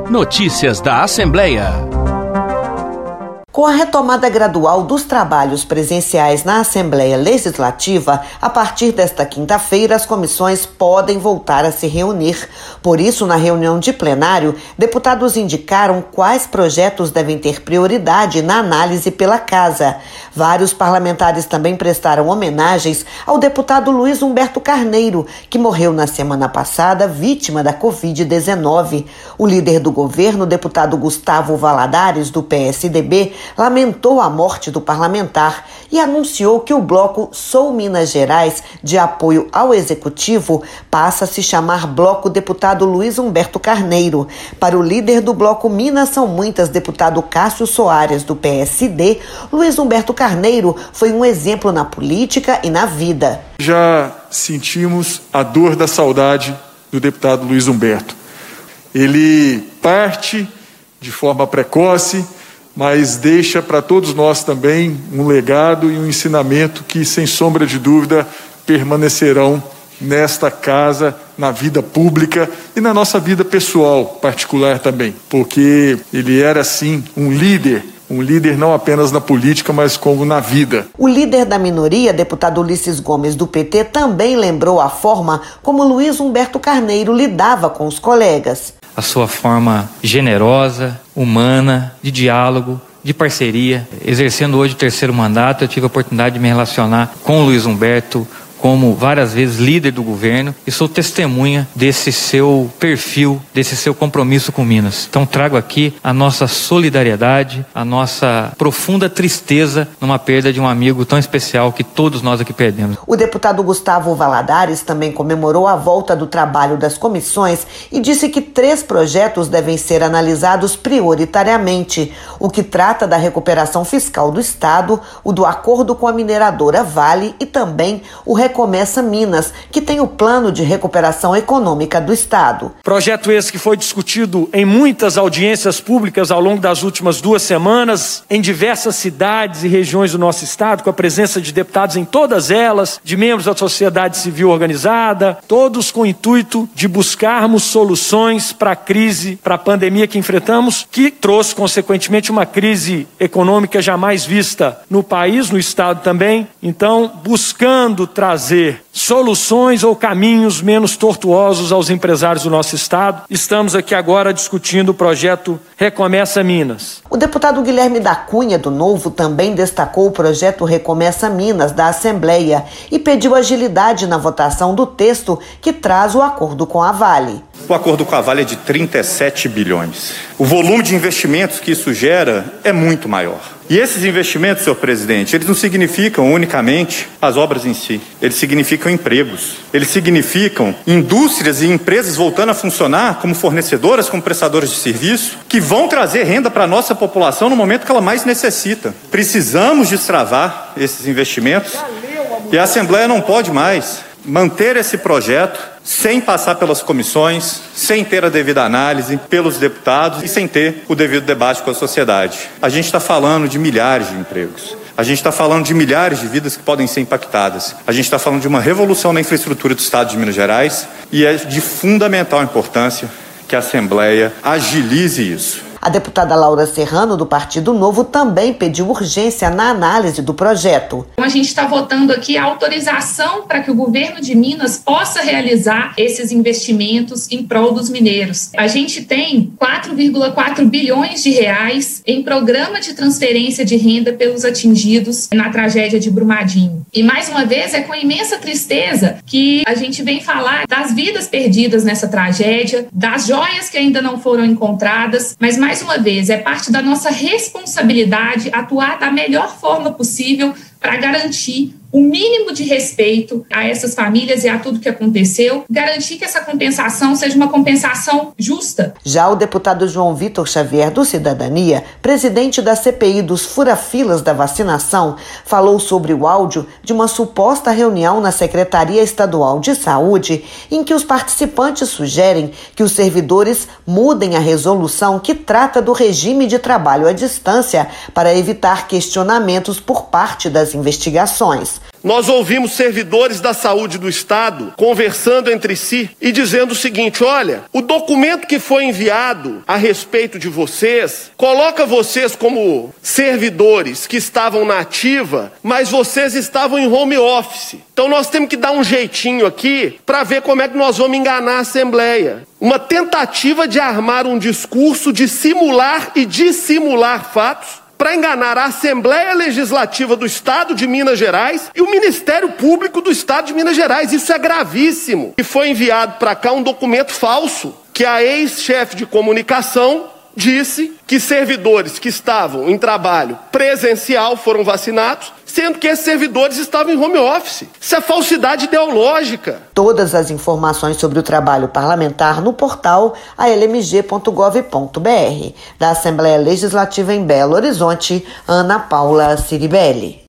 Notícias da Assembleia. Com a retomada gradual dos trabalhos presenciais na Assembleia Legislativa, a partir desta quinta-feira, as comissões podem voltar a se reunir. Por isso, na reunião de plenário, deputados indicaram quais projetos devem ter prioridade na análise pela Casa. Vários parlamentares também prestaram homenagens ao deputado Luiz Humberto Carneiro, que morreu na semana passada vítima da Covid-19. O líder do governo, deputado Gustavo Valadares, do PSDB, lamentou a morte do parlamentar e anunciou que o bloco Sou Minas Gerais, de apoio ao Executivo, passa a se chamar Bloco Deputado Luiz Humberto Carneiro. Para o líder do bloco Minas São Muitas, deputado Cássio Soares, do PSD, Luiz Humberto Carneiro foi um exemplo na política e na vida. Já sentimos a dor da saudade do deputado Luiz Humberto. Ele parte de forma precoce, mas deixa para todos nós também um legado e um ensinamento que, sem sombra de dúvida, permanecerão nesta casa, na vida pública e na nossa vida pessoal particular também, porque ele era, sim, um líder não apenas na política, mas como na vida. O líder da minoria, deputado Ulisses Gomes, do PT, também lembrou a forma como Luiz Humberto Carneiro lidava com os colegas. A sua forma generosa, humana, de diálogo, de parceria. Exercendo hoje o terceiro mandato, eu tive a oportunidade de me relacionar com o Luiz Humberto como várias vezes líder do governo e sou testemunha desse seu perfil, desse seu compromisso com Minas. Então trago aqui a nossa solidariedade, a nossa profunda tristeza numa perda de um amigo tão especial que todos nós aqui perdemos. O deputado Gustavo Valadares também comemorou a volta do trabalho das comissões e disse que 3 projetos devem ser analisados prioritariamente: o que trata da recuperação fiscal do Estado, o do acordo com a mineradora Vale e também o Recomeça Minas, que tem o plano de recuperação econômica do Estado. Projeto esse que foi discutido em muitas audiências públicas ao longo das últimas 2 semanas, em diversas cidades e regiões do nosso Estado, com a presença de deputados em todas elas, de membros da sociedade civil organizada, todos com o intuito de buscarmos soluções para a crise, para a pandemia que enfrentamos, que trouxe, consequentemente, uma crise econômica jamais vista no país, no Estado também. Então, buscando trazer soluções ou caminhos menos tortuosos aos empresários do nosso Estado. Estamos aqui agora discutindo o projeto Recomeça Minas. O deputado Guilherme da Cunha, do Novo, também destacou o projeto Recomeça Minas da Assembleia e pediu agilidade na votação do texto que traz o acordo com a Vale. O acordo com a Vale é de 37 bilhões. O volume de investimentos que isso gera é muito maior. E esses investimentos, senhor presidente, eles não significam unicamente as obras em si. Eles significam empregos. Eles significam indústrias e empresas voltando a funcionar como fornecedoras, como prestadoras de serviço, que vão trazer renda para a nossa população no momento que ela mais necessita. Precisamos destravar esses investimentos e a Assembleia não pode mais manter esse projeto sem passar pelas comissões, sem ter a devida análise pelos deputados e sem ter o devido debate com a sociedade. A gente está falando de milhares de empregos. A gente está falando de milhares de vidas que podem ser impactadas. A gente está falando de uma revolução na infraestrutura do Estado de Minas Gerais e é de fundamental importância que a Assembleia agilize isso. A deputada Laura Serrano, do Partido Novo, também pediu urgência na análise do projeto. A gente está votando aqui a autorização para que o governo de Minas possa realizar esses investimentos em prol dos mineiros. A gente tem 4,4 bilhões de reais em programa de transferência de renda pelos atingidos na tragédia de Brumadinho. E, mais uma vez, é com imensa tristeza que a gente vem falar das vidas perdidas nessa tragédia, das joias que ainda não foram encontradas, mas mais uma vez, é parte da nossa responsabilidade atuar da melhor forma possível para garantir o mínimo de respeito a essas famílias e a tudo que aconteceu, garantir que essa compensação seja uma compensação justa. Já o deputado João Vitor Xavier, do Cidadania, presidente da CPI dos fura-filas da vacinação, falou sobre o áudio de uma suposta reunião na Secretaria Estadual de Saúde, em que os participantes sugerem que os servidores mudem a resolução que trata do regime de trabalho à distância para evitar questionamentos por parte das investigações. Nós ouvimos servidores da saúde do Estado conversando entre si e dizendo o seguinte: olha, o documento que foi enviado a respeito de vocês coloca vocês como servidores que estavam na ativa, mas vocês estavam em home office. Então nós temos que dar um jeitinho aqui para ver como é que nós vamos enganar a Assembleia. Uma tentativa de armar um discurso de simular e dissimular fatos para enganar a Assembleia Legislativa do Estado de Minas Gerais e o Ministério Público do Estado de Minas Gerais. Isso é gravíssimo. E foi enviado para cá um documento falso, que a ex-chefe de comunicação disse que servidores que estavam em trabalho presencial foram vacinados, sendo que esses servidores estavam em home office. Isso é falsidade ideológica. Todas as informações sobre o trabalho parlamentar no portal almg.gov.br. Da Assembleia Legislativa em Belo Horizonte, Ana Paula Ciribelli.